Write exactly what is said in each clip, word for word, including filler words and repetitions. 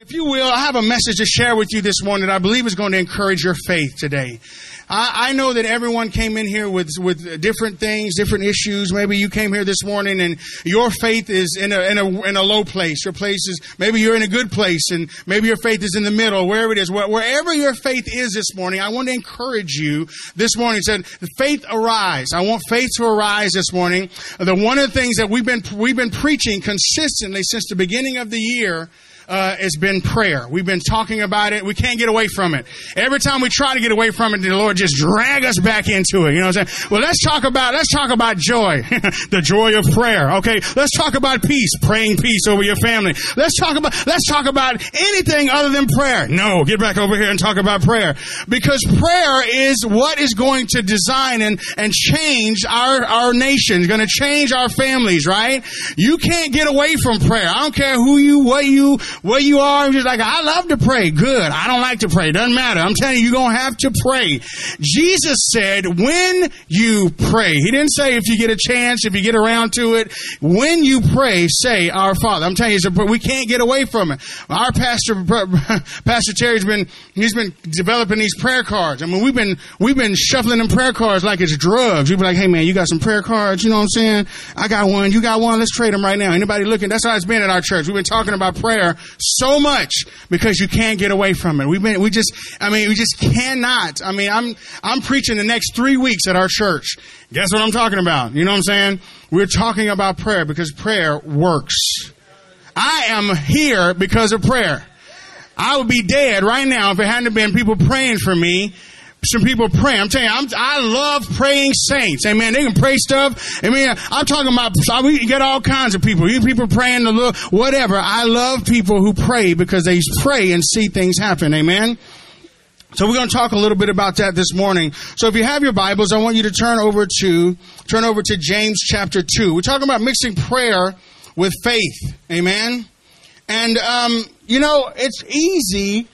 If you will, I have a message to share with you this morning that I believe is going to encourage your faith today. I, I know that everyone came in here with, with different things, different issues. Maybe you came here this morning and your faith is in a, in a, in a low place. Your place is, maybe you're in a good place and maybe your faith is in the middle, wherever it is. Wherever your faith is this morning, I want to encourage you this morning. Said, faith arise. I want faith to arise this morning. The one of the things that we've been, we've been preaching consistently since the beginning of the year Uh, has been prayer. We've been talking about it. We can't get away from it. Every time we try to get away from it, the Lord just drag us back into it. You know what I'm saying? Well, let's talk about, let's talk about joy. The joy of prayer. Okay. Let's talk about peace. Praying peace over your family. Let's talk about, let's talk about anything other than prayer. No, get back over here and talk about prayer. Because prayer is what is going to design and, and change our, our nation. It's going to change our families, right? You can't get away from prayer. I don't care who you, what you, where you are. Just like, I love to pray. Good. I don't like to pray. Doesn't matter. I'm telling you, you're going to have to pray. Jesus said, when you pray, he didn't say if you get a chance, if you get around to it. When you pray, say, our Father. I'm telling you, we can't get away from it. Our pastor, Pastor Terry's been, he's been developing these prayer cards. I mean, we've been, we've been shuffling them prayer cards like it's drugs. We'd be like, hey man, you got some prayer cards? You know what I'm saying? I got one. You got one. Let's trade them right now. Anybody looking? That's how it's been at our church. We've been talking about prayer so much because you can't get away from it. We've been, we just, I mean, we just cannot. I mean, I'm, I'm preaching the next three weeks at our church. Guess what I'm talking about? You know what I'm saying? We're talking about prayer because prayer works. I am here because of prayer. I would be dead right now if it hadn't been people praying for me. Some people pray. I'm telling you, I'm, I love praying saints. Amen. They can pray stuff. I mean, I'm talking about, we get all kinds of people. You people praying the Lord, whatever. I love people who pray because they pray and see things happen. Amen. So we're going to talk a little bit about that this morning. So if you have your Bibles, I want you to turn over to, turn over to James chapter two. We're talking about mixing prayer with faith. Amen. And, um, you know, it's easy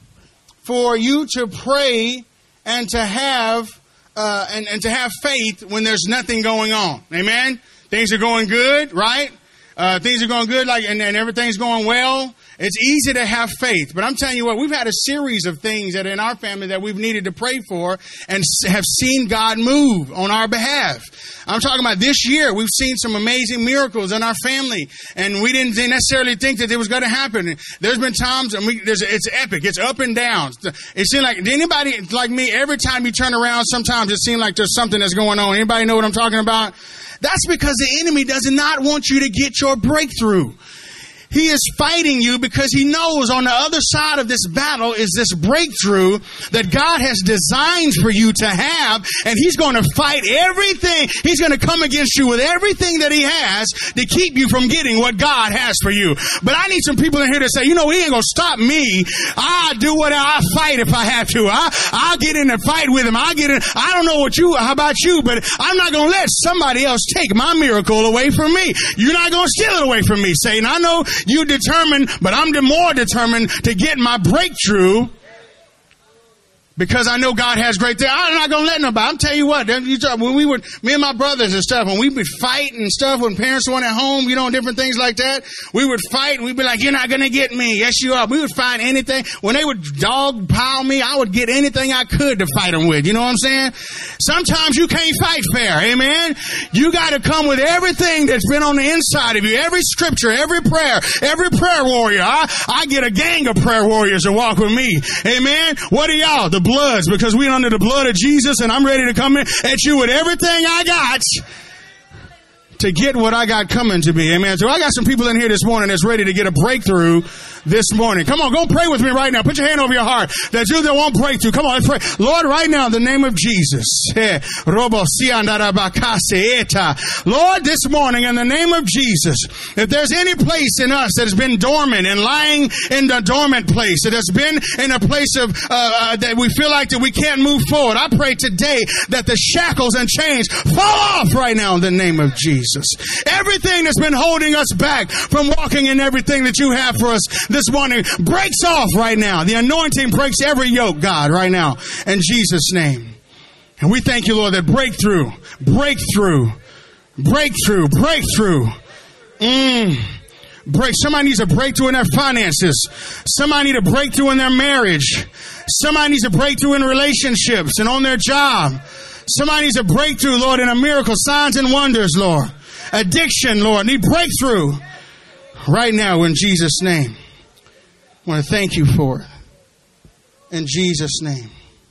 for you to pray and to have, uh, and, and to have faith when there's nothing going on. Amen? Things are going good, right? Uh, things are going good, like, and, and everything's going well. It's easy to have faith. But I'm telling you what, we've had a series of things that in our family that we've needed to pray for and have seen God move on our behalf. I'm talking about this year. We've seen some amazing miracles in our family, and we didn't necessarily think that it was going to happen. There's been times, and we, there's, it's epic. It's up and down. It seems like anybody like me, every time you turn around, sometimes it seems like there's something that's going on. Anybody know what I'm talking about? That's because the enemy does not want you to get your breakthrough. He is fighting you because he knows on the other side of this battle is this breakthrough that God has designed for you to have. And he's going to fight everything. He's going to come against you with everything that he has to keep you from getting what God has for you. But I need some people in here to say, you know, he ain't going to stop me. I'll do what I fight if I have to. I, I'll get in and fight with him. I'll get in. I don't know what you, how about you, but I'm not going to let somebody else take my miracle away from me. You're not going to steal it away from me, Satan. I know you're determined, but I'm the more determined to get my breakthrough because I know God has great things. I'm not going to let nobody. I'm telling you what, when we would, me and my brothers and stuff, when we would fight and stuff, when parents weren't at home, you know, different things like that, we would fight and we'd be like, you're not going to get me. Yes, you are. We would find anything. When they would dog pile me, I would get anything I could to fight them with. You know what I'm saying? Sometimes you can't fight fair. Amen. You got to come with everything that's been on the inside of you. Every scripture, every prayer, every prayer warrior. I, I get a gang of prayer warriors to walk with me. Amen. What are y'all? The bloods, because we're under the blood of Jesus, and I'm ready to come in at you with everything I got to get what I got coming to be. Amen. So I got some people in here this morning that's ready to get a breakthrough this morning. Come on, go pray with me right now. Put your hand over your heart. That's you that won't breakthrough. Come on, let's pray. Lord, right now, in the name of Jesus. Lord, this morning, in the name of Jesus, if there's any place in us that has been dormant and lying in the dormant place, that has been in a place of uh, uh, that we feel like that we can't move forward, I pray today that the shackles and chains fall off right now in the name of Jesus. Everything that's been holding us back from walking in everything that you have for us this morning breaks off right now. The anointing breaks every yoke, God, right now, in Jesus' name. And we thank you, Lord, that breakthrough, breakthrough, breakthrough, breakthrough. Mm. break. Somebody needs a breakthrough in their finances. Somebody needs a breakthrough in their marriage. Somebody needs a breakthrough in relationships and on their job. Somebody needs a breakthrough, Lord, in a miracle, signs and wonders, Lord. Addiction, Lord, need breakthrough right now in Jesus' name. I want to thank you for it. In Jesus' name.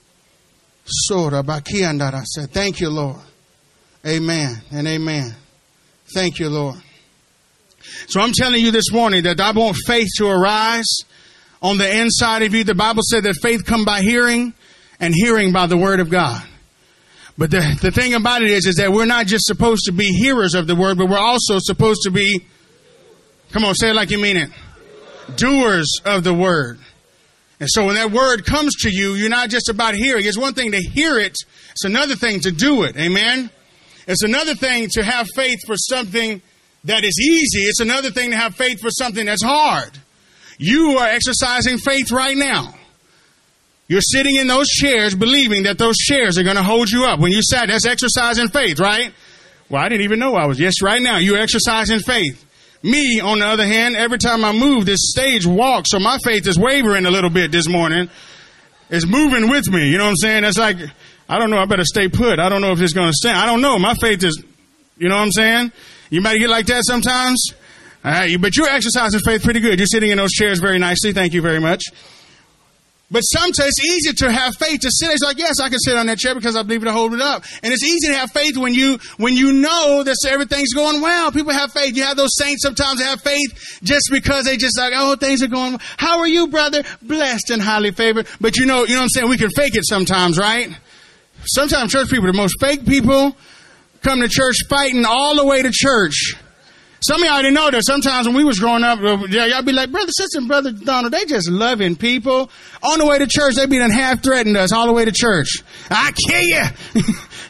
Thank you, Lord. Amen and amen. Thank you, Lord. So I'm telling you this morning that I want faith to arise on the inside of you. The Bible said that faith come by hearing and hearing by the word of God. But the, the thing about it is, is that we're not just supposed to be hearers of the word, but we're also supposed to be, come on, say it like you mean it, doers of the word. And so when that word comes to you, you're not just about hearing. It's one thing to hear it. It's another thing to do it. Amen. It's another thing to have faith for something that is easy. It's another thing to have faith for something that's hard. You are exercising faith right now. You're sitting in those chairs believing that those chairs are going to hold you up. When you sat, that's exercising faith, right? Well, I didn't even know I was. Yes, right now, you're exercising faith. Me, on the other hand, every time I move, this stage walks, so my faith is wavering a little bit this morning. It's moving with me. You know what I'm saying? That's like, I don't know, I better stay put. I don't know if it's going to stand. I don't know. My faith is, you know what I'm saying? You might get like that sometimes. All right, but you're exercising faith pretty good. You're sitting in those chairs very nicely. Thank you very much. But sometimes it's easy to have faith to sit. It's like, yes, I can sit on that chair because I believe it'll hold it up. And it's easy to have faith when you when you know that everything's going well. People have faith. You have those saints sometimes that have faith just because they just like, oh, things are going well. How are you, brother? Blessed and highly favored. But you know, you know what I'm saying? We can fake it sometimes, right? Sometimes church people, the most fake people, come to church fighting all the way to church. Some of y'all already know that sometimes when we was growing up, y'all be like, brother, sister, and brother Donald, they just loving people. On the way to church, they be done half threatened us all the way to church. I kill you.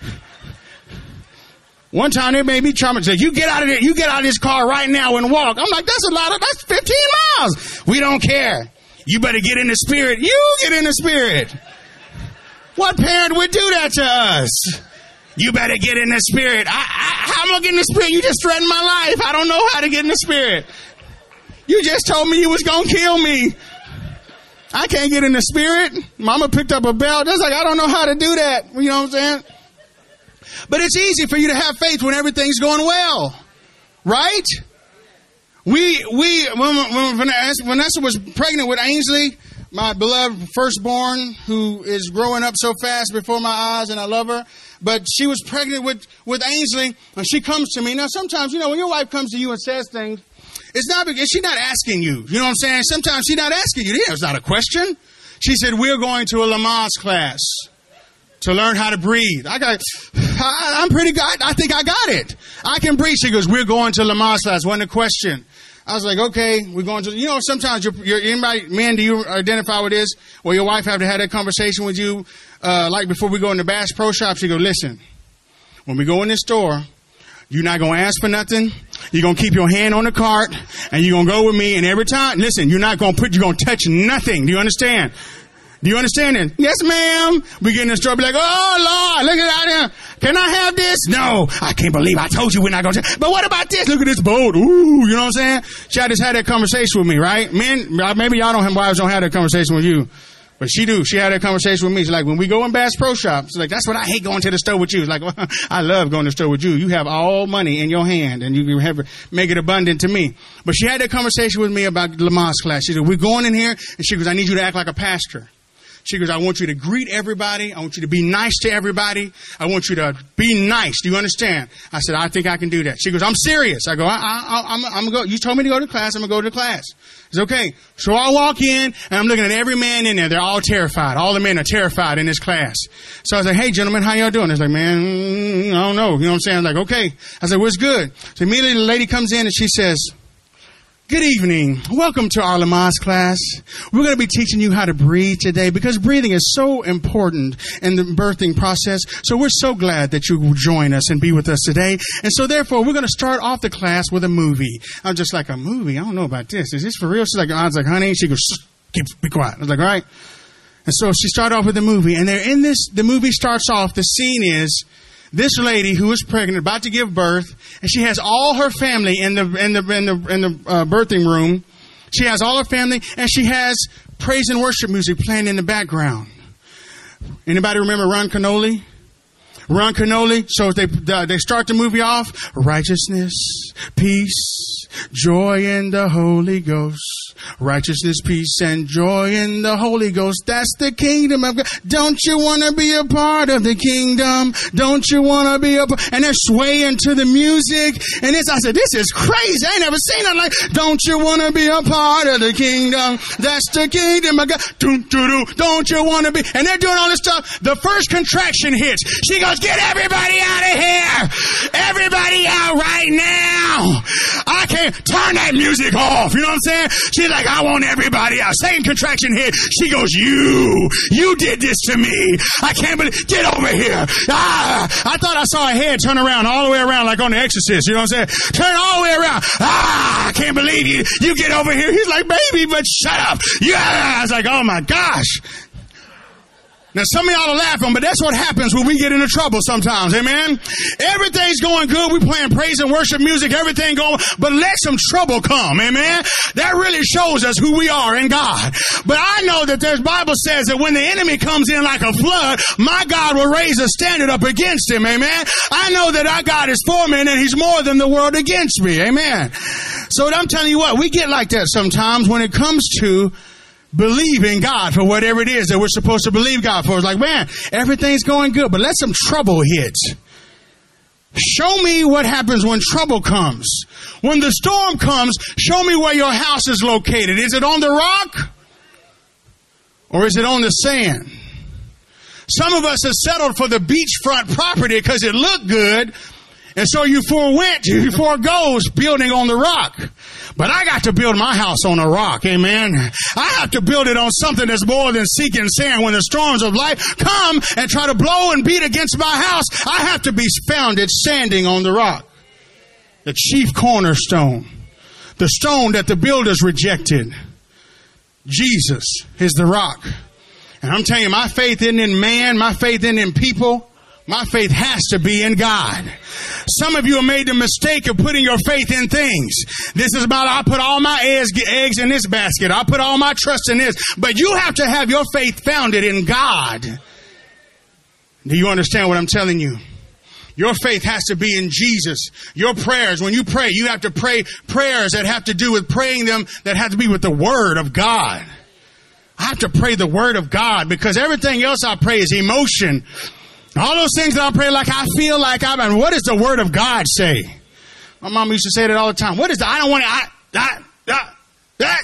One time they made me traumatized. You get out of there, you get out of this car right now and walk. I'm like, that's a lot of, that's fifteen miles. We don't care. You better get in the spirit. You get in the spirit. What parent would do that to us? You better get in the spirit. I, I, how am I getting in the spirit? You just threatened my life. I don't know how to get in the spirit. You just told me you was going to kill me. I can't get in the spirit. Mama picked up a belt. That's like, I don't know how to do that. You know what I'm saying? But it's easy for you to have faith when everything's going well. Right? We, we, when, when Vanessa, Vanessa was pregnant with Ainsley, my beloved firstborn, who is growing up so fast before my eyes, and I love her. But she was pregnant with, with Ainsley, and she comes to me. Now, sometimes, you know, when your wife comes to you and says things, it's not because she's not asking you. You know what I'm saying? Sometimes she's not asking you. It's not a question. She said, we're going to a Lamaze class to learn how to breathe. I got, I, I'm pretty good. I think I got it. I can breathe. She goes, we're going to Lamaze class. Wasn't a question. I was like, okay, we're going to, you know, sometimes you're, you're anybody, man, do you identify with this? Well, your wife have to have that conversation with you, uh, like before we go into Bass Pro Shop. She go, listen, when we go in this store, you're not going to ask for nothing. You're going to keep your hand on the cart and you're going to go with me. And every time, listen, you're not going to put, you're going to touch nothing. Do you understand? Do you understand it? Yes, ma'am. We get in the store, be like, oh, Lord, look at that. Can I have this? No. I can't believe I told you we're not going to. But what about this? Look at this boat. Ooh, you know what I'm saying? She had just had that conversation with me, right? Men, maybe y'all don't have wives don't have that conversation with you. But she do. She had that conversation with me. She's like, when we go in Bass Pro Shop, she's like, that's what I hate going to the store with you. It's like, well, I love going to the store with you. You have all money in your hand and you can have make it abundant to me. But she had that conversation with me about the Lamaze class. She said, we're going in here. And she goes, I need you to act like a pastor. She goes, I want you to greet everybody. I want you to be nice to everybody. I want you to be nice. Do you understand? I said, I think I can do that. She goes, I'm serious. I go, I, I, I'm, I'm going to go. You told me to go to class. I'm going to go to class. It's okay. So I walk in and I'm looking at every man in there. They're all terrified. All the men are terrified in this class. So I was like, hey, gentlemen, how y'all doing? It's like, man, mm, I don't know. You know what I'm saying? I was like, okay. I said, what's good? So immediately the lady comes in and she says, good evening. Welcome to our Lamaze class. We're going to be teaching you how to breathe today because breathing is so important in the birthing process. So we're so glad that you will join us and be with us today. And so therefore, we're going to start off the class with a movie. I'm just like, a movie? I don't know about this. Is this for real? She's like, I was like, honey. She goes, keep, be quiet. I was like, all right. And so she started off with the movie. And they're in this, the movie starts off, the scene is this lady who is pregnant, about to give birth, and she has all her family in the in the in the in the uh, birthing room. She has all her family, and she has praise and worship music playing in the background. Anybody remember Ron Canoli? Ron Canoli. So they they start the movie off. Righteousness, peace, joy in the Holy Ghost. Righteousness, peace, and joy in the Holy Ghost. That's the kingdom of God. Don't you want to be a part of the kingdom? Don't you want to be a part? And they're swaying to the music. And this, I said, this is crazy. I ain't never seen it like, don't you want to be a part of the kingdom? That's the kingdom of God. Doo, doo, doo. Don't you want to be? And they're doing all this stuff. The first contraction hits. She goes, get everybody out of here. Everybody out right now. I can't turn that music off. You know what I'm saying? She's like, I want everybody out. Second contraction hit. She goes, you, you did this to me. I can't believe, get over here. Ah, I thought I saw a head turn around all the way around like on The Exorcist. You know what I'm saying? Turn all the way around. Ah, I can't believe you. You get over here. He's like, baby, but shut up. Yeah. I was like, oh my gosh. Now, some of y'all are laughing, but that's what happens when we get into trouble sometimes, amen? Everything's going good. We're playing praise and worship music, everything going, but let some trouble come, amen? That really shows us who we are in God. But I know that the Bible says that when the enemy comes in like a flood, my God will raise a standard up against him, amen? I know that our God is for me and he's more than the world against me, amen? So I'm telling you what, we get like that sometimes when it comes to believing God for whatever it is that we're supposed to believe God for. It's like, man, everything's going good, but let some trouble hit. Show me what happens when trouble comes. When the storm comes, show me where your house is located. Is it on the rock? Or is it on the sand? Some of us have settled for the beachfront property because it looked good. And so you forewent, you foregoes building on the rock. But I got to build my house on a rock, amen. I have to build it on something that's more than sinking sand. When the storms of life come and try to blow and beat against my house, I have to be founded standing on the rock. The chief cornerstone. The stone that the builders rejected. Jesus is the rock. And I'm telling you, my faith isn't in man, my faith isn't in people. My faith has to be in God. Some of you have made the mistake of putting your faith in things. This is about, I put all my eggs, eggs in this basket. I put all my trust in this. But you have to have your faith founded in God. Do you understand what I'm telling you? Your faith has to be in Jesus. Your prayers, when you pray, you have to pray prayers that have to do with praying them, that have to be with the Word of God. I have to pray the Word of God because everything else I pray is emotion. All those things that I pray like I feel like I'm, and what does the Word of God say? My mom used to say that all the time. What is the, I don't want to, I, that, that, that.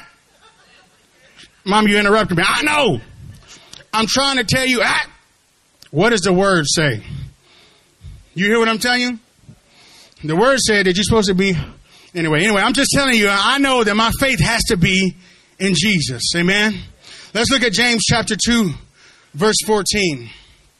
Mom, you interrupted me. I know. I'm trying to tell you, ah, what does the Word say? You hear what I'm telling you? The Word said that you're supposed to be, anyway, anyway, I'm just telling you, I know that my faith has to be in Jesus. Amen? Let's look at James chapter two, verse fourteen.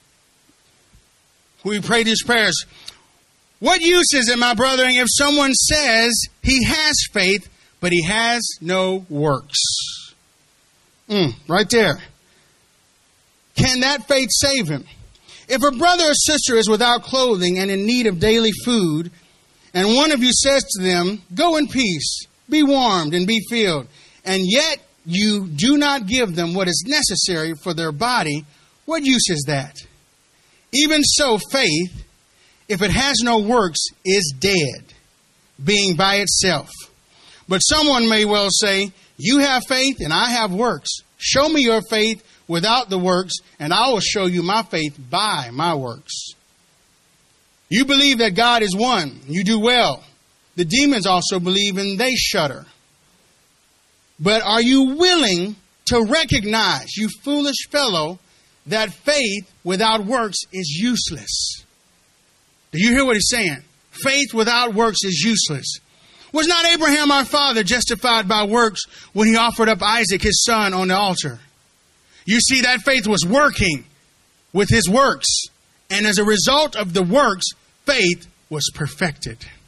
We pray these prayers. What use is it, my brethren, if someone says he has faith, but he has no works? Mm, right there. Can that faith save him? If a brother or sister is without clothing and in need of daily food, and one of you says to them, go in peace, be warmed and be filled, and yet you do not give them what is necessary for their body, what use is that? Even so, faith, if it has no works, is dead, being by itself. But someone may well say, you have faith and I have works. Show me your faith without the works, and I will show you my faith by my works. You believe that God is one. You do well. The demons also believe and they shudder. But are you willing to recognize, you foolish fellow, that faith without works is useless? Do you hear what he's saying? Faith without works is useless. Was not Abraham our father justified by works when he offered up Isaac his son on the altar? You see, that faith was working with his works. And as a result of the works, faith was perfected.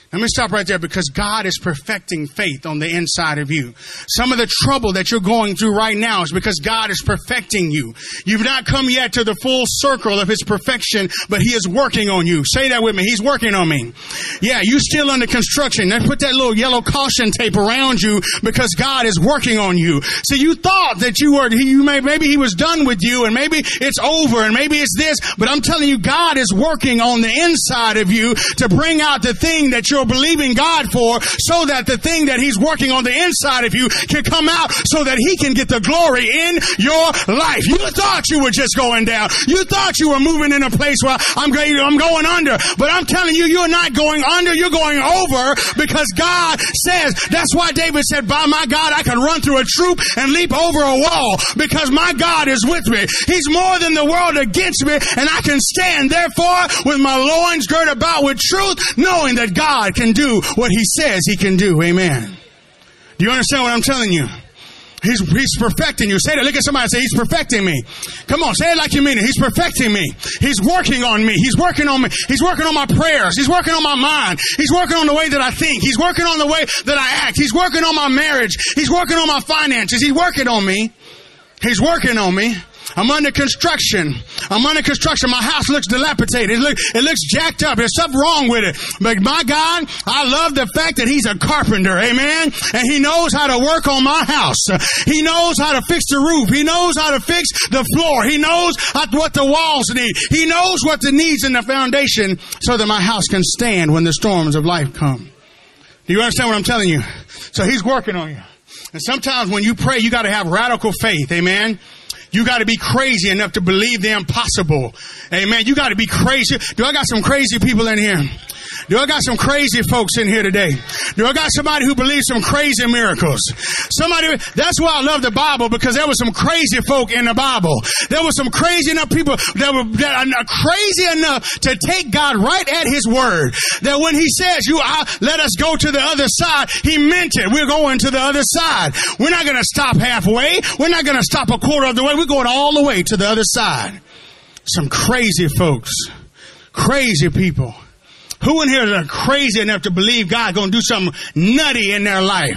Let me stop right there, because God is perfecting faith on the inside of you. Some of the trouble that you're going through right now is because God is perfecting you. You've not come yet to the full circle of His perfection, but He is working on you. Say that with me. He's working on me. Yeah, you still under construction. Now put that little yellow caution tape around you, because God is working on you. So you thought that you were, you may, maybe He was done with you, and maybe it's over, and maybe it's this, but I'm telling you, God is working on the inside of you to bring out the thing that you're believing God for, so that the thing that He's working on the inside of you can come out, so that He can get the glory in your life. You thought you were just going down. You thought you were moving in a place where I'm going, I'm going under. But I'm telling you, you're not going under, you're going over, because God says, that's why David said, by my God, I can run through a troop and leap over a wall, because my God is with me. He's more than the world against me, and I can stand, therefore, with my loins girded about with truth, knowing that God can do what He says He can do. Amen. Do you understand what I'm telling you? He's, he's perfecting you. Say that. Look at somebody and say, He's perfecting me. Come on, say it like you mean it. He's perfecting me. He's working on me. He's working on me. He's working on my prayers. He's working on my mind. He's working on the way that I think. He's working on the way that I act. He's working on my marriage. He's working on my finances. He's working on me. He's working on me. I'm under construction. I'm under construction. My house looks dilapidated. It, look, it looks jacked up. There's something wrong with it. But my God, I love the fact that He's a carpenter. Amen. And He knows how to work on my house. He knows how to fix the roof. He knows how to fix the floor. He knows how, what the walls need. He knows what the needs in the foundation, so that my house can stand when the storms of life come. Do you understand what I'm telling you? So He's working on you. And sometimes when you pray, you got to have radical faith. Amen. You got to be crazy enough to believe the impossible. Amen. You got to be crazy. Do I got some crazy people in here? Do I got some crazy folks in here today? Do I got somebody who believes some crazy miracles? Somebody, that's why I love the Bible, because there was some crazy folk in the Bible. There was some crazy enough people that were that are crazy enough to take God right at His word. That when He says, "You uh, let us go to the other side," He meant it. We're going to the other side. We're not going to stop halfway. We're not going to stop a quarter of the way. We're going all the way to the other side. Some crazy folks. Crazy people. Who in here are crazy enough to believe God's going to do something nutty in their life?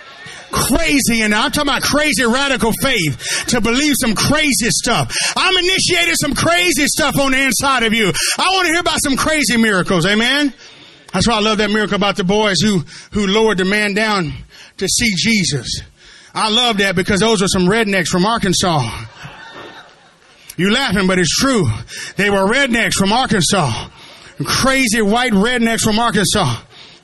Crazy, and I'm talking about crazy radical faith to believe some crazy stuff. I'm initiating some crazy stuff on the inside of you. I want to hear about some crazy miracles. Amen. That's why I love that miracle about the boys who, who lowered the man down to see Jesus. I love that, because those are some rednecks from Arkansas. You laughing, but it's true. They were rednecks from Arkansas. Crazy white rednecks from Arkansas.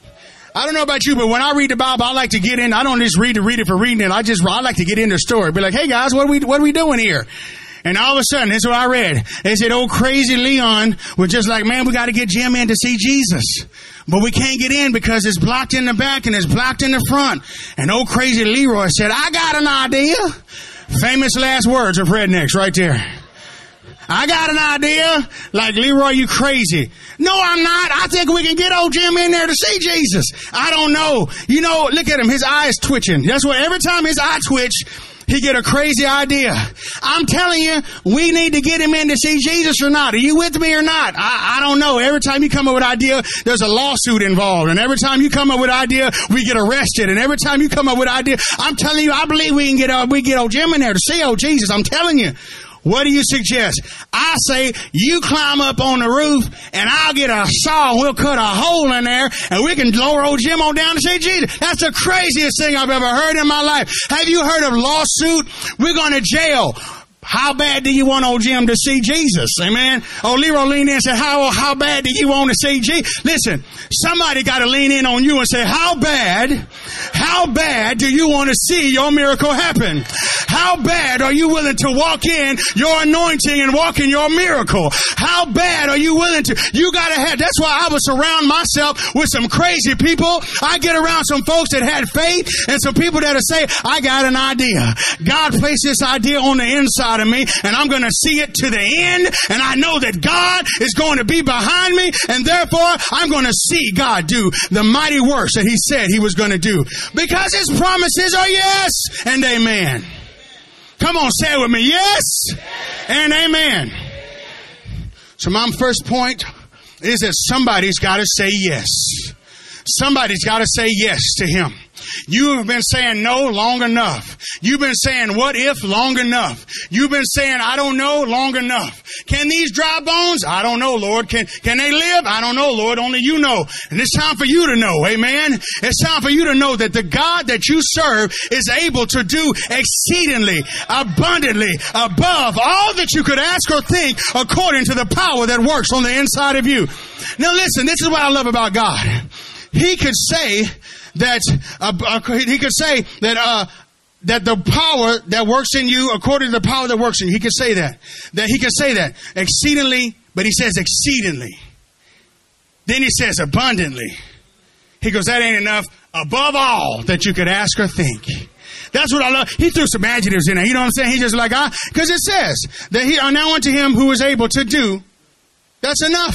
I don't know about you, but when I read the Bible, I like to get in. I don't just read to read it for reading it. I just, I like to get in the story. Be like, hey guys, what are we, what are we doing here? And all of a sudden, this is what I read. They said, old crazy Leon was just like, man, we got to get Jim in to see Jesus. But we can't get in because it's blocked in the back and it's blocked in the front. And old crazy Leroy said, I got an idea. Famous last words of rednecks right there. I got an idea. Like, Leroy, you crazy. No, I'm not. I think we can get old Jim in there to see Jesus. I don't know. You know, look at him. His eye is twitching. That's what, every time his eye twitch, he get a crazy idea. I'm telling you, we need to get him in to see Jesus or not. Are you with me or not? I, I don't know. Every time you come up with an idea, there's a lawsuit involved. And every time you come up with an idea, we get arrested. And every time you come up with an idea, I'm telling you, I believe we can get, uh, we get old Jim in there to see old Jesus. I'm telling you. What do you suggest? I say you climb up on the roof and I'll get a saw and we'll cut a hole in there and we can lower old Jim on down to see Jesus. That's the craziest thing I've ever heard in my life. Have you heard of lawsuit? We're going to jail. How bad do you want old Jim to see Jesus? Amen. Oh, Leroy leaned in and said, how, how bad do you want to see Jesus? Listen, somebody got to lean in on you and say, how bad, how bad do you want to see your miracle happen? How bad are you willing to walk in your anointing and walk in your miracle? How bad are you willing to? You got to have, that's why I would surround myself with some crazy people. I get around some folks that had faith and some people that will say, I got an idea. God placed this idea on the inside of me and I'm going to see it to the end, and I know that God is going to be behind me, and therefore I'm going to see God do the mighty works that He said He was going to do, because His promises are yes and amen. Come on, say it with me. Yes and amen. So my first point is that somebody's got to say yes. Somebody's got to say yes to him. You have been saying no long enough. You've been saying what if long enough. You've been saying I don't know long enough. Can these dry bones? I don't know, Lord. Can can they live? I don't know, Lord. Only you know. And it's time for you to know. Amen. It's time for you to know that the God that you serve is able to do exceedingly, abundantly, above all that you could ask or think according to the power that works on the inside of you. Now listen, this is what I love about God. He could say that uh, uh, he could say that uh, that the power that works in you, according to the power that works in you, he could say that that he could say that exceedingly, but he says exceedingly. Then he says abundantly. He goes, that ain't enough. Above all that you could ask or think. That's what I love. He threw some adjectives in there. You know what I'm saying? He just like, I, because it says that he are now unto him who is able to do. That's enough.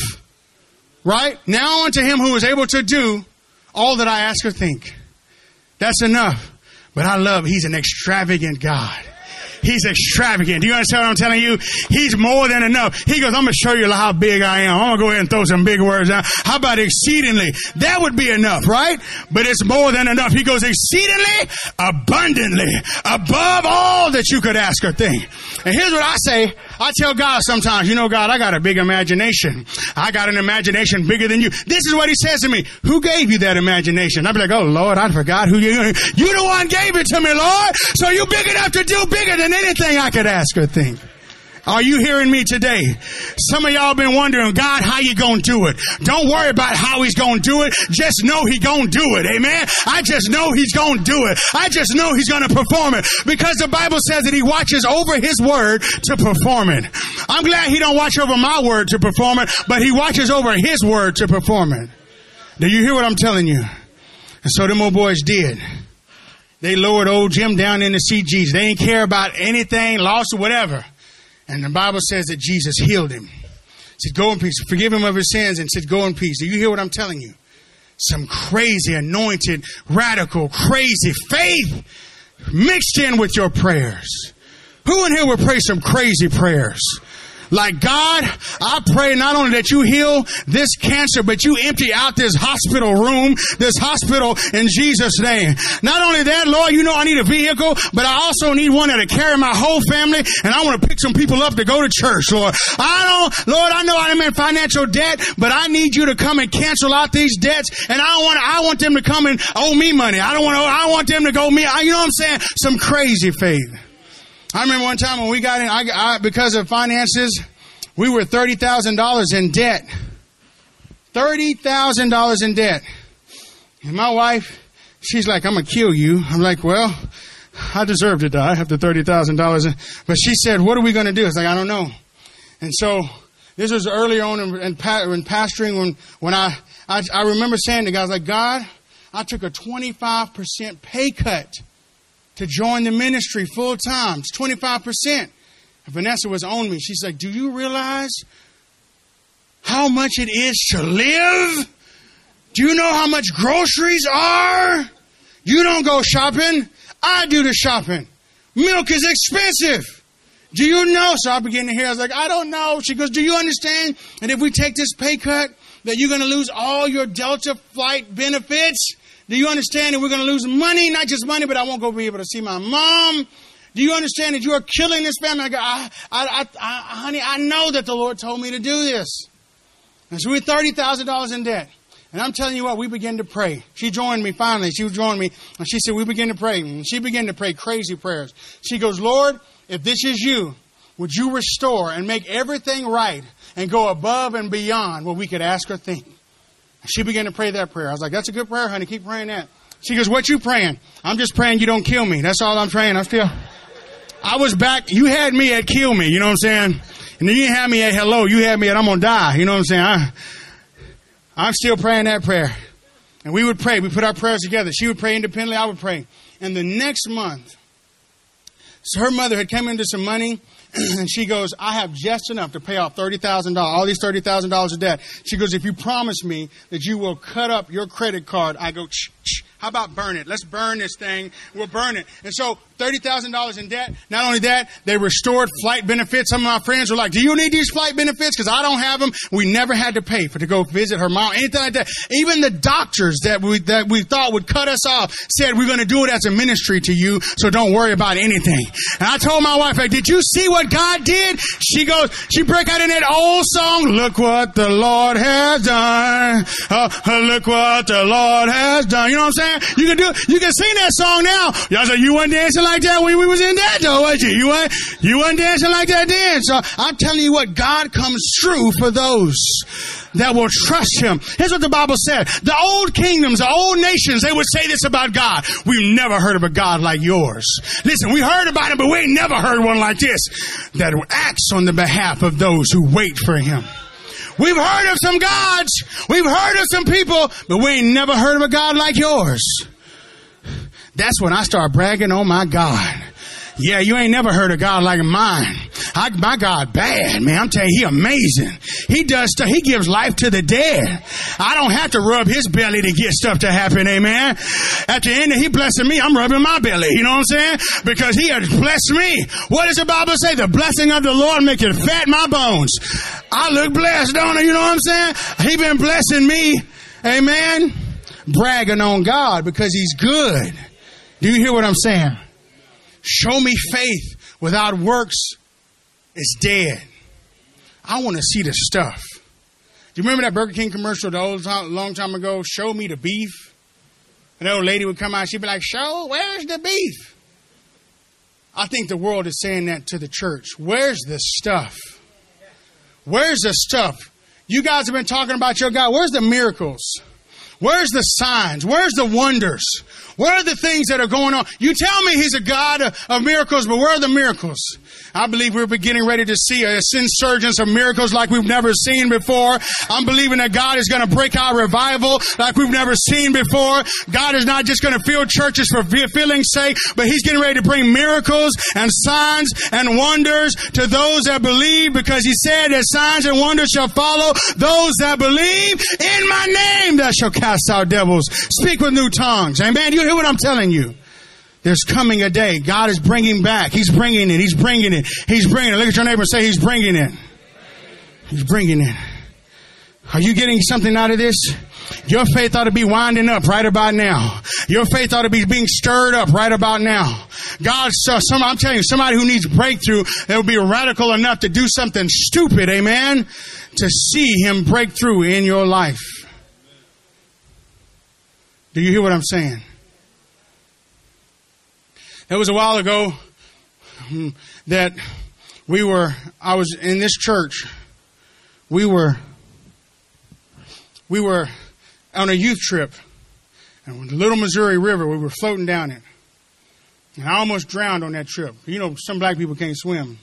Right? Now unto him who is able to do all that I ask or think. That's enough. But I love, he's an extravagant God. He's extravagant. Do you understand what I'm telling you? He's more than enough. He goes, I'm going to show you how big I am. I'm going to go ahead and throw some big words out. How about exceedingly? That would be enough, right? But it's more than enough. He goes exceedingly, abundantly, above all that you could ask or think. And here's what I say. I tell God sometimes, you know, God, I got a big imagination. I got an imagination bigger than you. This is what he says to me. Who gave you that imagination? I'd be like, oh, Lord, I forgot who you You the one gave it to me, Lord. So you big enough to do bigger than anything I could ask or think. Are you hearing me today? Some of y'all been wondering, God, how you gonna do it? Don't worry about how he's gonna do it. Just know he gonna do it. Amen. I just know he's gonna do it. I just know he's gonna perform it. Because the Bible says that he watches over his word to perform it. I'm glad he don't watch over my word to perform it, but he watches over his word to perform it. Do you hear what I'm telling you? And so them old boys did. They lowered old Jim down in to see Jesus. They didn't care about anything, loss or whatever. And the Bible says that Jesus healed him. Said, go in peace. Forgive him of his sins and said, go in peace. Do you hear what I'm telling you? Some crazy, anointed, radical, crazy faith mixed in with your prayers. Who in here would pray some crazy prayers? Like, God, I pray not only that you heal this cancer, but you empty out this hospital room, this hospital in Jesus' name. Not only that, Lord, you know I need a vehicle, but I also need one that'll carry my whole family, and I want to pick some people up to go to church, Lord. I don't, Lord, I know I'm in financial debt, but I need you to come and cancel out these debts, and I want, I want them to come and owe me money. I don't want to, I want them to go me, I, you know what I'm saying? Some crazy faith. I remember one time when we got in, I, I, because of finances, we were thirty thousand dollars in debt. thirty thousand dollars in debt. And my wife, she's like, I'm going to kill you. I'm like, well, I deserve to die after thirty thousand dollars. But she said, what are we going to do? It's like, I don't know. And so this was earlier on in, in, in pastoring when, when I, I, I remember saying to God, I was like, God, I took a twenty-five percent pay cut to join the ministry full time. It's twenty-five percent. And Vanessa was on me. She's like, do you realize how much it is to live? Do you know how much groceries are? You don't go shopping. I do the shopping. Milk is expensive. Do you know? So I began to hear, I was like, I don't know. She goes, do you understand? And if we take this pay cut, that you're going to lose all your Delta flight benefits? Do you understand that we're going to lose money? Not just money, but I won't go be able to see my mom. Do you understand that you are killing this family? I go, I, I, I, honey, I know that the Lord told me to do this. And so we're thirty thousand dollars in debt. And I'm telling you what, we began to pray. She joined me finally. She joined me. And she said, we began to pray. And she began to pray crazy prayers. She goes, Lord, if this is you, would you restore and make everything right and go above and beyond what we could ask or think? And she began to pray that prayer. I was like, that's a good prayer, honey. Keep praying that. She goes, what you praying? I'm just praying you don't kill me. That's all I'm praying. I'm still... I was back, you had me at kill me, you know what I'm saying? And then you didn't have me at hello, you had me at I'm going to die, you know what I'm saying? I, I'm still praying that prayer. And we would pray, we put our prayers together. She would pray independently, I would pray. And the next month, so her mother had come into some money, and she goes, I have just enough to pay off thirty thousand dollars, all these thirty thousand dollars of debt. She goes, if you promise me that you will cut up your credit card, I go, shh, shh. How about burn it? Let's burn this thing. We'll burn it. And so thirty thousand dollars in debt. Not only that, they restored flight benefits. Some of my friends were like, do you need these flight benefits? Because I don't have them. We never had to pay for to go visit her mom, anything like that. Even the doctors that we that we thought would cut us off said, we're going to do it as a ministry to you, so don't worry about anything. And I told my wife, like, did you see what God did? She goes, she break out in that old song, look what the Lord has done. Uh, uh, look what the Lord has done. You know what I'm saying? You can do, you can sing that song now. Y'all say, you weren't dancing like that when we was in that though, was you? You weren't, you weren't dancing like that then. So I'm telling you what, God comes true for those that will trust him. Here's what the Bible said. The old kingdoms, the old nations, they would say this about God. We've never heard of a God like yours. Listen, we heard about him, but we ain't never heard one like this that acts on the behalf of those who wait for him. We've heard of some gods. We've heard of some people, but we ain't never heard of a God like yours. That's when I start bragging on my God. Yeah, you ain't never heard a God like mine. I, my God, bad, man. I'm telling you, he amazing. He does stuff. He gives life to the dead. I don't have to rub his belly to get stuff to happen, amen. At the end of he blessing me, I'm rubbing my belly. You know what I'm saying? Because he has blessed me. What does the Bible say? The blessing of the Lord maketh fat my bones. I look blessed, don't I? You know what I'm saying? He been blessing me, amen. Bragging on God because he's good. Do you hear what I'm saying? Show me faith without works is dead. I want to see the stuff. Do you remember that Burger King commercial the old time, long time ago? Show me the beef. And that old lady would come out. She'd be like, show, where's the beef? I think the world is saying that to the church. Where's the stuff? Where's the stuff? You guys have been talking about your God. Where's the miracles? Where's the signs? Where's the wonders? Where are the things that are going on? You tell me he's a God of, of miracles, but where are the miracles? I believe we're beginning ready to see a insurgence of miracles like we've never seen before. I'm believing that God is going to break out revival like we've never seen before. God is not just going to fill churches for filling's sake, but he's getting ready to bring miracles and signs and wonders to those that believe, because he said that signs and wonders shall follow those that believe. In my name that shall cast out devils. Speak with new tongues. Amen. You hear what I'm telling you? There's coming a day. God is bringing back. He's bringing it. He's bringing it. He's bringing it. Look at your neighbor and say, he's bringing it. He's bringing it. Are you getting something out of this? Your faith ought to be winding up right about now. Your faith ought to be being stirred up right about now. God, so some, I'm telling you, somebody who needs breakthrough, that will be radical enough to do something stupid, amen, to see him break through in your life. Do you hear what I'm saying? It was a while ago that we were, I was in this church. We were, we were on a youth trip. And the Little Missouri River, we were floating down it. And I almost drowned on that trip. You know, some black people can't swim.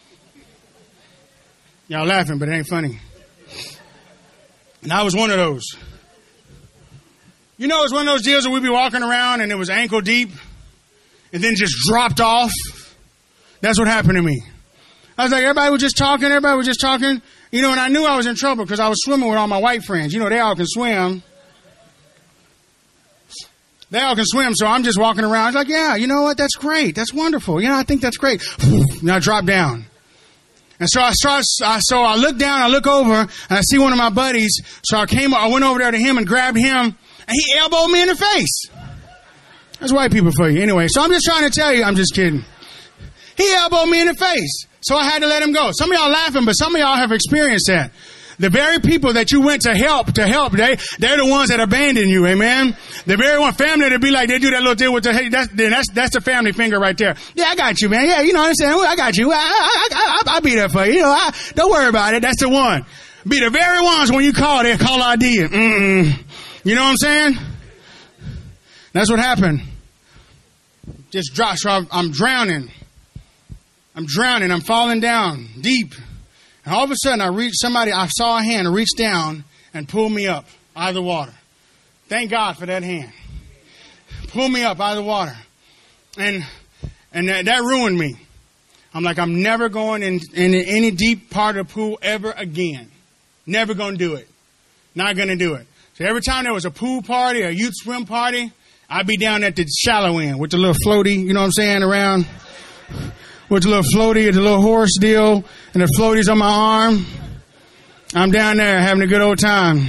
Y'all laughing, but it ain't funny. And I was one of those. You know, it's one of those deals that we'd be walking around and it was ankle deep. And then just dropped off. That's what happened to me. I was like, everybody was just talking. Everybody was just talking. You know, and I knew I was in trouble because I was swimming with all my white friends. You know, they all can swim. They all can swim. So I'm just walking around. I was like, yeah, you know what? That's great. That's wonderful. Yeah, I think that's great. And I dropped down. And so I start, so I look down, I look over, and I see one of my buddies. So I came, I went over there to him and grabbed him, and he elbowed me in the face. That's white people for you. Anyway, so I'm just trying to tell you, I'm just kidding. He elbowed me in the face. So I had to let him go. Some of y'all laughing, but some of y'all have experienced that. The very people that you went to help, to help, they, they're the ones that abandon you, amen? The very one family that be like, they do that little deal with the, hey, that's, that's, that's the family finger right there. Yeah, I got you, man. Yeah, you know what I'm saying? I got you. I, I, I, I'll be there for you. You know, I, don't worry about it. That's the one. Be the very ones when you call, they call I D. Mm-mm. You know what I'm saying? That's what happened. Just drop. So I'm, I'm drowning. I'm drowning. I'm falling down deep. And all of a sudden, I reached somebody. I saw a hand reach down and pull me up out of the water. Thank God for that hand. Pull me up out of the water, and and that, that ruined me. I'm like, I'm never going in, in any deep part of the pool ever again. Never going to do it. Not going to do it. So every time there was a pool party, a youth swim party, I'd be down at the shallow end with the little floaty, you know what I'm saying, around with the little floaty, the little horse deal, and the floaties on my arm. I'm down there having a good old time.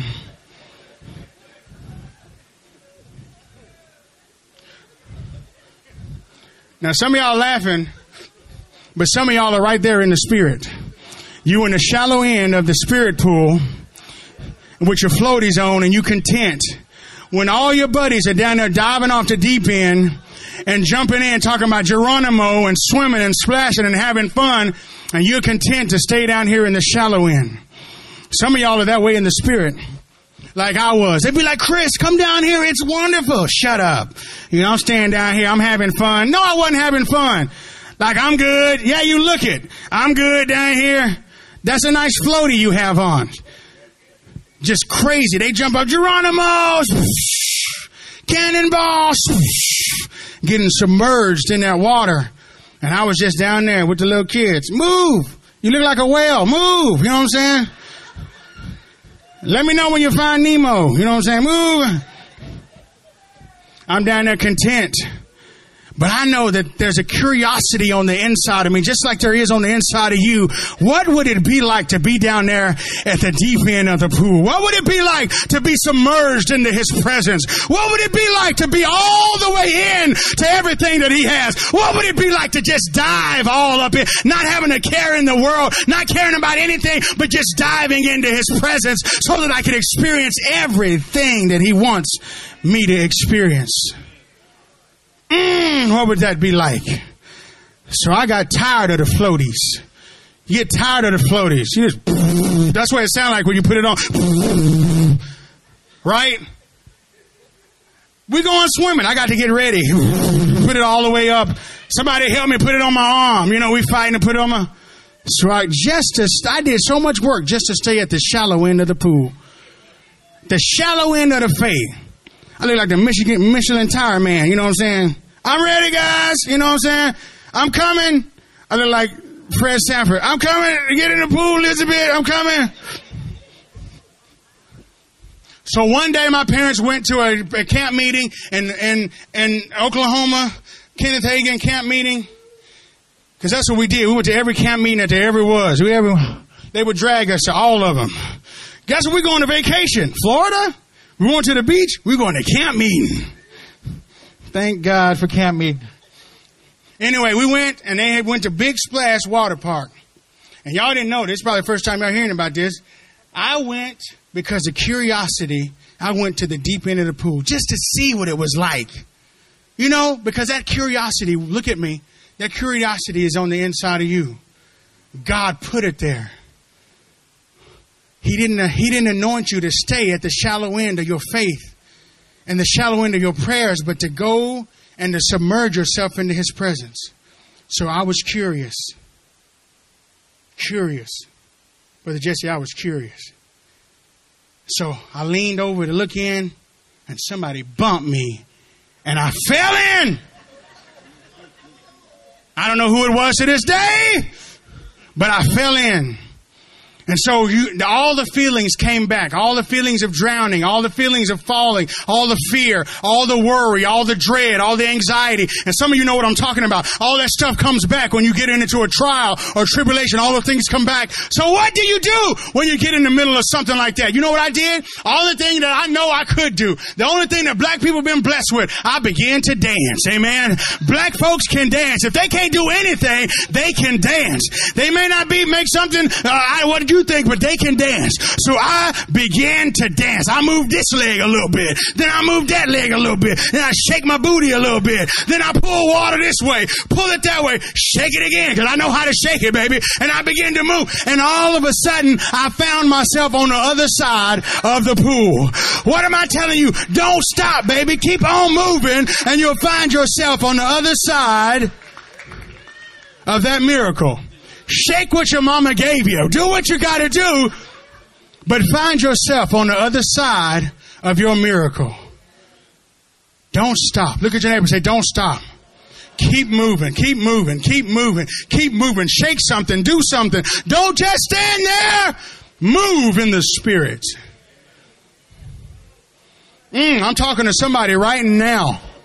Now, some of y'all are laughing, but some of y'all are right there in the spirit. You in the shallow end of the spirit pool with your floaties on, and you content. When all your buddies are down there diving off the deep end and jumping in, talking about Geronimo and swimming and splashing and having fun, and you're content to stay down here in the shallow end. Some of y'all are that way in the spirit, like I was. They'd be like, Chris, come down here. It's wonderful. Shut up. You know, I'm staying down here. I'm having fun. No, I wasn't having fun. Like, I'm good. Yeah, you look it. I'm good down here. That's a nice floaty you have on. Just crazy. They jump up. Geronimo! Cannonball! Getting submerged in that water. And I was just down there with the little kids. Move! You look like a whale. Move! You know what I'm saying? Let me know when you find Nemo. You know what I'm saying? Move. I'm down there content. But I know that there's a curiosity on the inside of me, just like there is on the inside of you. What would it be like to be down there at the deep end of the pool? What would it be like to be submerged into His presence? What would it be like to be all the way in to everything that He has? What would it be like to just dive all up in, not having a care in the world, not caring about anything, but just diving into His presence so that I can experience everything that He wants me to experience? Mm, what would that be like? So I got tired of the floaties. You get tired of the floaties. You just, that's what it sounds like when you put it on. Right? We going swimming. I got to get ready. Put it all the way up. Somebody help me put it on my arm. You know, we fighting to put it on my... So I just to, I did so much work just to stay at the shallow end of the pool. The shallow end of the faith. I look like the Michigan Michelin tire man, you know what I'm saying? I'm ready, guys, you know what I'm saying? I'm coming. I look like Fred Sanford. I'm coming. Get in the pool, Elizabeth. I'm coming. So one day my parents went to a, a camp meeting in, in, in Oklahoma, Kenneth Hagin camp meeting. Because that's what we did. We went to every camp meeting that there ever was. We ever, they would drag us to all of them. Guess what? We're going to vacation. Florida? We're going to the beach. We're going to camp meeting. Thank God for camp meeting. Anyway, we went, and they went to Big Splash Water Park. And y'all didn't know this. It's probably the first time y'all hearing about this. I went because of curiosity. I went to the deep end of the pool just to see what it was like. You know, because that curiosity, look at me, that curiosity is on the inside of you. God put it there. He didn't, he didn't anoint you to stay at the shallow end of your faith and the shallow end of your prayers, but to go and to submerge yourself into His presence. So I was curious. Curious. Brother Jesse, I was curious. So I leaned over to look in, and somebody bumped me, and I fell in. I don't know who it was to this day, but I fell in. And so you, all the feelings came back, all the feelings of drowning, all the feelings of falling, all the fear, all the worry, all the dread, all the anxiety. And some of you know what I'm talking about. All that stuff comes back when you get into a trial or tribulation. All the things come back. So what do you do when you get in the middle of something like that? You know what I did? All the things that I know I could do. The only thing that black people have been blessed with, I began to dance. Amen. Black folks can dance. If they can't do anything, they can dance. They may not be, make something, uh, I, what did you think, but they can dance. So I began to dance. I moved this leg a little bit. Then I moved that leg a little bit. Then I shake my booty a little bit. Then I pull water this way, pull it that way, shake it again, because I know how to shake it, baby. And I began to move. And all of a sudden, I found myself on the other side of the pool. What am I telling you? Don't stop, baby. Keep on moving, and you'll find yourself on the other side of that miracle. Shake what your mama gave you. Do what you got to do. But find yourself on the other side of your miracle. Don't stop. Look at your neighbor and say, don't stop. Keep moving. Keep moving. Keep moving. Keep moving. Shake something. Do something. Don't just stand there. Move in the Spirit. Mm, I'm talking to somebody right now.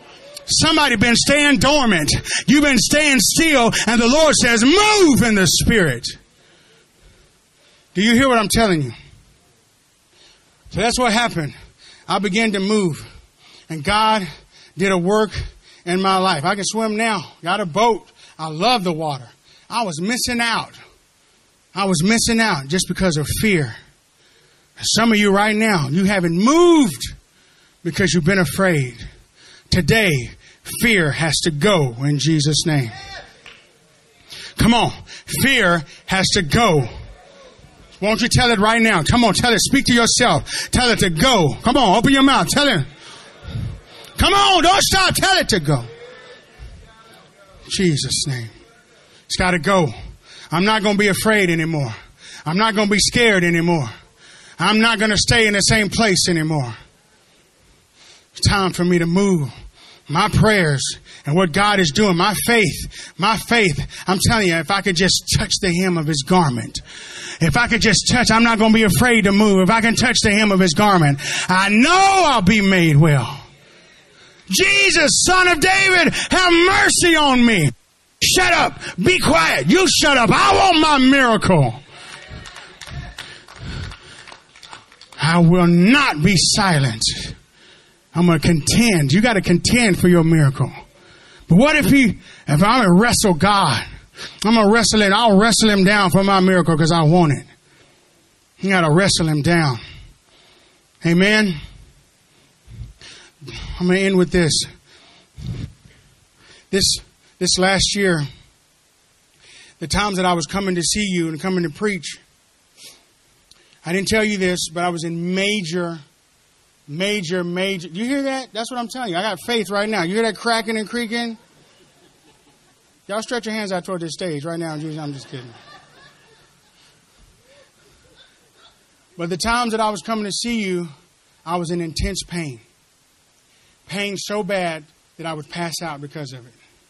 Somebody been staying dormant. You've been staying still, and the Lord says, move in the Spirit. Do you hear what I'm telling you? So that's what happened. I began to move, and God did a work in my life. I can swim now. Got a boat. I love the water. I was missing out. I was missing out just because of fear. Some of you right now, you haven't moved because you've been afraid. Today, fear has to go in Jesus' name. Come on. Fear has to go. Won't you tell it right now? Come on, tell it. Speak to yourself. Tell it to go. Come on, open your mouth. Tell it. Come on, don't stop. Tell it to go. Jesus' name. It's got to go. I'm not going to be afraid anymore. I'm not going to be scared anymore. I'm not going to stay in the same place anymore. It's time for me to move. My prayers and what God is doing, my faith, my faith. I'm telling you, if I could just touch the hem of His garment, if I could just touch, I'm not going to be afraid to move. If I can touch the hem of His garment, I know I'll be made well. Jesus, Son of David, have mercy on me. Shut up. Be quiet. You shut up. I want my miracle. I will not be silent. I'm going to contend. You got to contend for your miracle. But what if he, if I'm going to wrestle God, I'm going to wrestle it. I'll wrestle Him down for my miracle because I want it. You got to wrestle Him down. Amen. I'm going to end with this. This, this last year, the times that I was coming to see you and coming to preach, I didn't tell you this, but I was in major, major, major. You hear that? That's what I'm telling you. I got faith right now. You hear that cracking and creaking? Y'all stretch your hands out toward this stage right now. Jesus, I'm just kidding. But the times that I was coming to see you, I was in intense pain. Pain so bad that I would pass out because of it.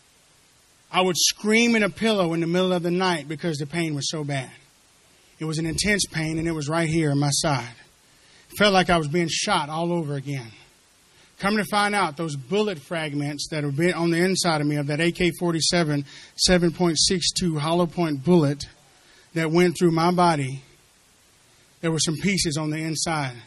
I would scream in a pillow in the middle of the night because the pain was so bad. It was an intense pain, and it was right here on my side. It felt like I was being shot all over again. Come to find out, those bullet fragments that have been on the inside of me of that A K forty-seven seven point six two hollow point bullet that went through my body, there were some pieces on the inside.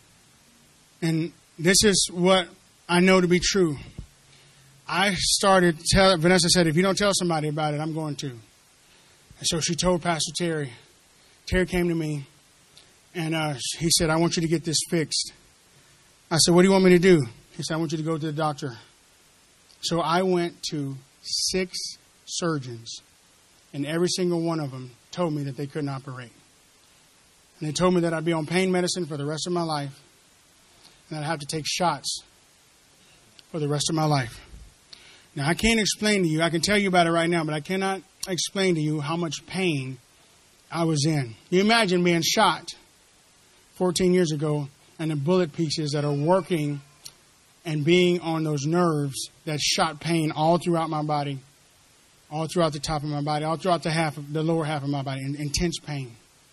And this is what I know to be true. I started telling, Vanessa said, if you don't tell somebody about it, I'm going to. And so she told Pastor Terry. Terry came to me, and uh, he said, I want you to get this fixed. I said, what do you want me to do? He said, I want you to go to the doctor. So I went to six surgeons, and every single one of them told me that they couldn't operate. And they told me that I'd be on pain medicine for the rest of my life, and I'd have to take shots for the rest of my life. Now, I can't explain to you. I can tell you about it right now, but I cannot explain to you how much pain I was in. You imagine being shot fourteen years ago and the bullet pieces that are working and being on those nerves that shot pain all throughout my body, all throughout the top of my body, all throughout the half of the lower half of my body, in intense pain.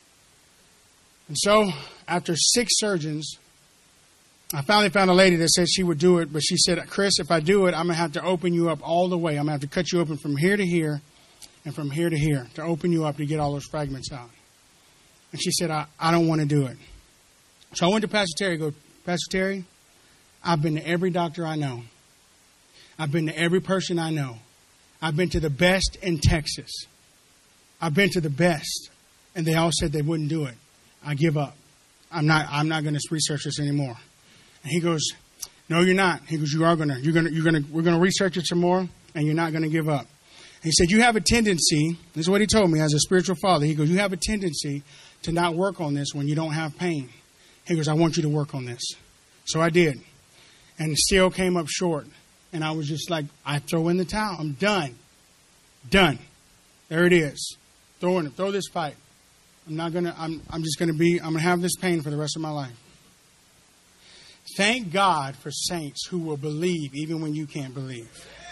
And so, after six surgeons, I finally found a lady that said she would do it, but she said, Chris, if I do it, I'm going to have to open you up all the way. I'm going to have to cut you open from here to here and from here to here to open you up to get all those fragments out. And she said, I, I don't want to do it. So I went to Pastor Terry and go, Pastor Terry, I've been to every doctor I know. I've been to every person I know. I've been to the best in Texas. I've been to the best. And they all said they wouldn't do it. I give up. I'm not I'm not going to research this anymore. And he goes, no, you're not. He goes, you are going to. You're going to. You're going to. We're going to research it some more, and you're not going to give up. He said, you have a tendency, this is what he told me as a spiritual father. He goes, you have a tendency to not work on this when you don't have pain. He goes, I want you to work on this. So I did. And still came up short. And I was just like, I throw in the towel. I'm done. Done. There it is. Throw in it. Throw this fight. I'm not going to, I'm, I'm just going to be, I'm going to have this pain for the rest of my life. Thank God for saints who will believe even when you can't believe.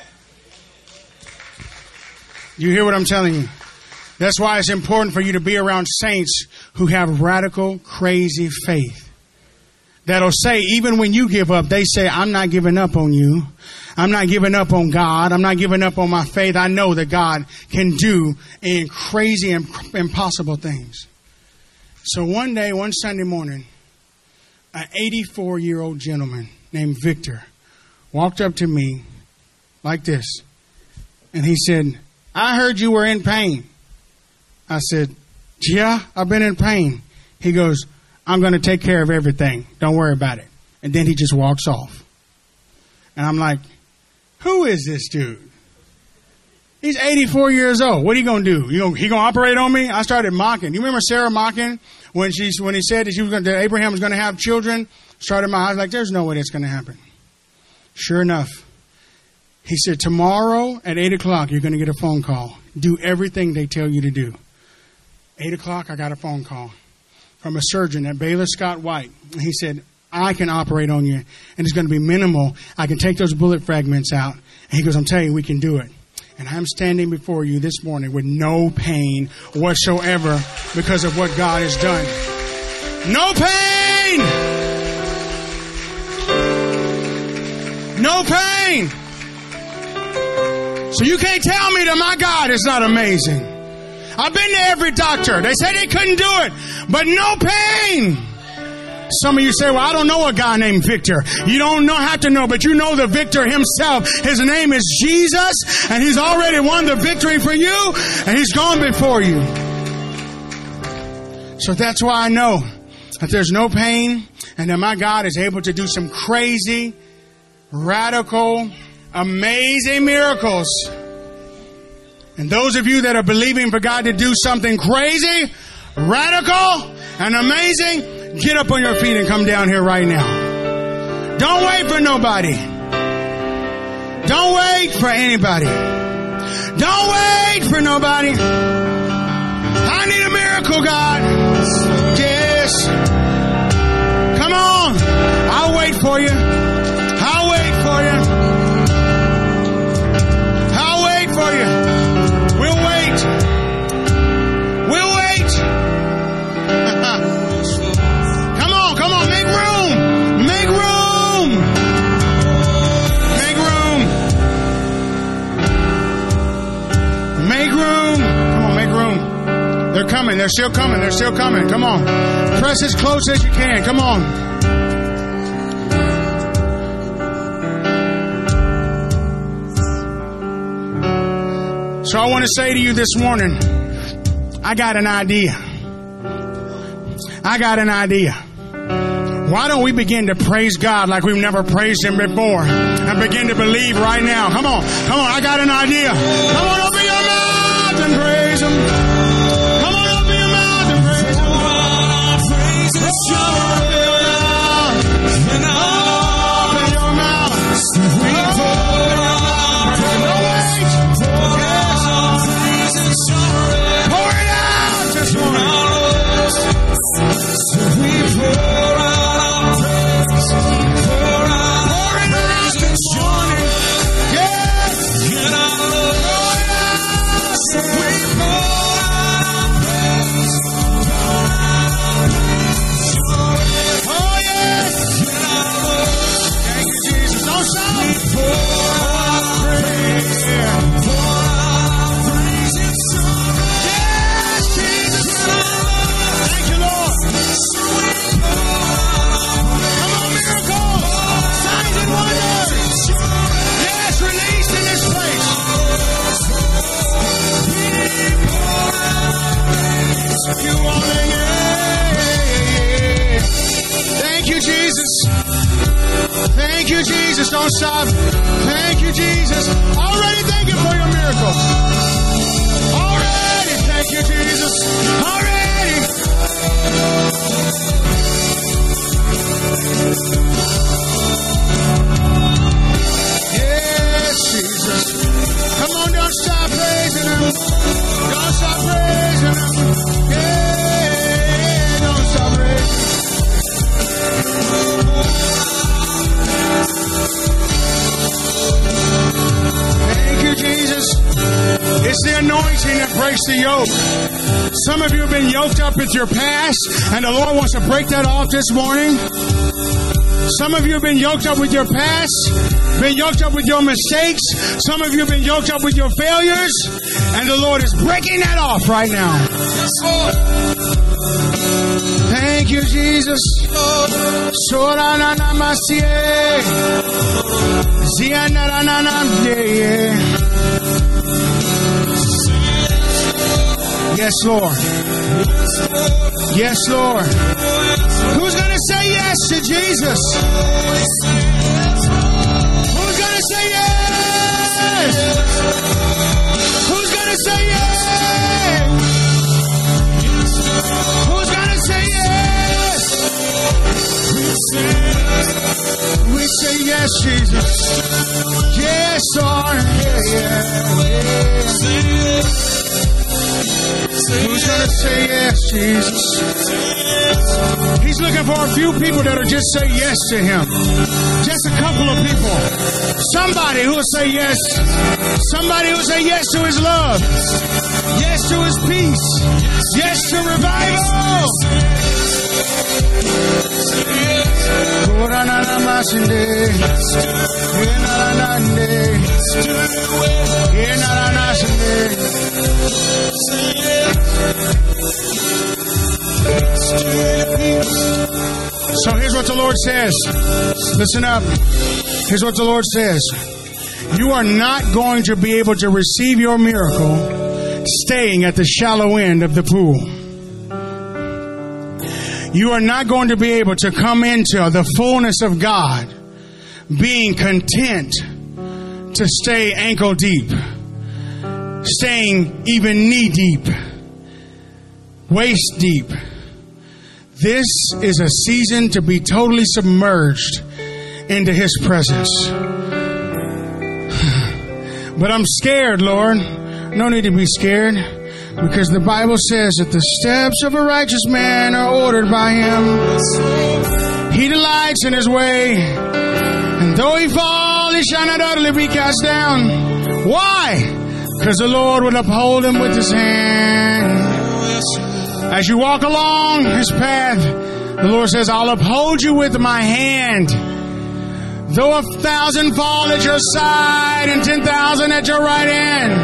You hear what I'm telling you? That's why it's important for you to be around saints who have radical, crazy faith. That'll say, even when you give up, they say, I'm not giving up on you. I'm not giving up on God. I'm not giving up on my faith. I know that God can do in crazy and impossible things. So one day, one Sunday morning, an eighty-four-year-old gentleman named Victor walked up to me like this. And he said, I heard you were in pain. I said, yeah, I've been in pain. He goes, I'm going to take care of everything. Don't worry about it. And then he just walks off. And I'm like, who is this dude? He's eighty-four years old. What are you going to do? You gonna, he going to operate on me? I started mocking. You remember Sarah mocking when she when he said that, she was gonna, that Abraham was going to have children? Started my eyes like, there's no way that's going to happen. Sure enough, he said, tomorrow at eight o'clock, you're going to get a phone call. Do everything they tell you to do. eight o'clock, I got a phone call from a surgeon at Baylor Scott White. He said, I can operate on you, and it's going to be minimal. I can take those bullet fragments out. And he goes, I'm telling you, we can do it. And I'm standing before you this morning with no pain whatsoever because of what God has done. No pain! No pain! So you can't tell me that my God is not amazing. I've been to every doctor. They said they couldn't do it, but no pain. Some of you say, well, I don't know a guy named Victor. You don't know, have to know, but you know the Victor himself. His name is Jesus, and he's already won the victory for you, and he's gone before you. So that's why I know that there's no pain, and that my God is able to do some crazy, radical, amazing miracles. And those of you that are believing for God to do something crazy, radical, and amazing, get up on your feet and come down here right now. Don't wait for nobody. Don't wait for anybody. Don't wait for nobody. I need a miracle, God. Yes. Come on. I'll wait for you. I'll wait for you. I'll wait for you. We'll wait. We'll wait. Come on, come on, make room. Make room. Make room. Make room. Come on, make room. They're coming. They're still coming. They're still coming. Come on. Press as close as you can. Come on. So I want to say to you this morning, I got an idea. I got an idea. Why don't we begin to praise God like we've never praised Him before and begin to believe right now? Come on. Come on. I got an idea. Come on, open your mouth and praise Him. Come on, open your mouth and praise Him. Praise Him. Open your mouth. No wait. Pour it out this morning. So we pour out our praise. Pour out pour it out this morning. Yes. Get out of the Lord. So we pour out our praise. Pour out our praise. Oh yes. Get out of the Lord. Thank you, Jesus. Don't stop. We pour out our praise. Pour out our praise. It's so yes, Jesus. Thank you, Lord. Come on, miracle. Signs and wonders. Yes, release in this place. You want it, yeah. Thank you, Jesus. Thank you, Jesus. Don't stop. Thank you, Jesus. Already thank you for your miracle. Already thank you, Jesus. Already. Yes, Jesus. Come on, don't stop praising Him. Don't stop praising Him. Yeah, don't stop praising Him. Thank you, Jesus. It's the anointing that breaks the yoke. Some of you have been yoked up with your past, and the Lord wants to break that off this morning. Some of you have been yoked up with your past, been yoked up with your mistakes. Some of you have been yoked up with your failures. And the Lord is breaking that off right now. Thank you, Jesus. Yes, Lord. Yes, Lord. Who's going to say yes to Jesus? Who's going to say yes? Who's going to say yes? Who's going to say yes? We say yes, Jesus. Yes, Lord. Yeah, yeah, yeah. Who's going to say yes, Jesus? He's looking for a few people that'll just say yes to Him. Just a couple of people. Somebody who will say yes. Somebody who will say yes to His love. Yes to His peace. Yes to revival. So here's what the Lord says. Listen up. Here's what the Lord says. You are not going to be able to receive your miracle staying at the shallow end of the pool. You are not going to be able to come into the fullness of God being content to stay ankle deep, staying even knee deep, waist deep. This is a season to be totally submerged into His presence. But I'm scared, Lord. No need to be scared, because the Bible says that the steps of a righteous man are ordered by Him. He delights in His way, and though he fall, he shall not utterly be cast down. Why? Because the Lord will uphold him with His hand. As you walk along His path, the Lord says, I'll uphold you with my hand. Though a thousand fall at your side and ten thousand at your right hand.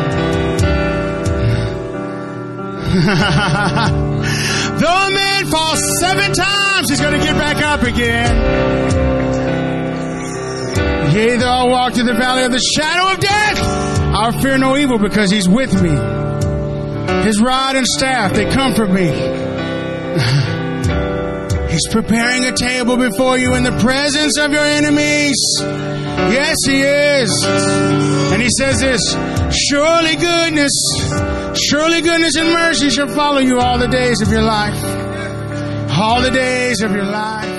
Though a man falls seven times, he's going to get back up again. Yea, though I walk through the valley of the shadow of death, I'll fear no evil, because He's with me. His rod and staff, they comfort me. He's preparing a table before you in the presence of your enemies. Yes, He is. And He says this, surely goodness, surely goodness and mercy shall follow you all the days of your life. All the days of your life.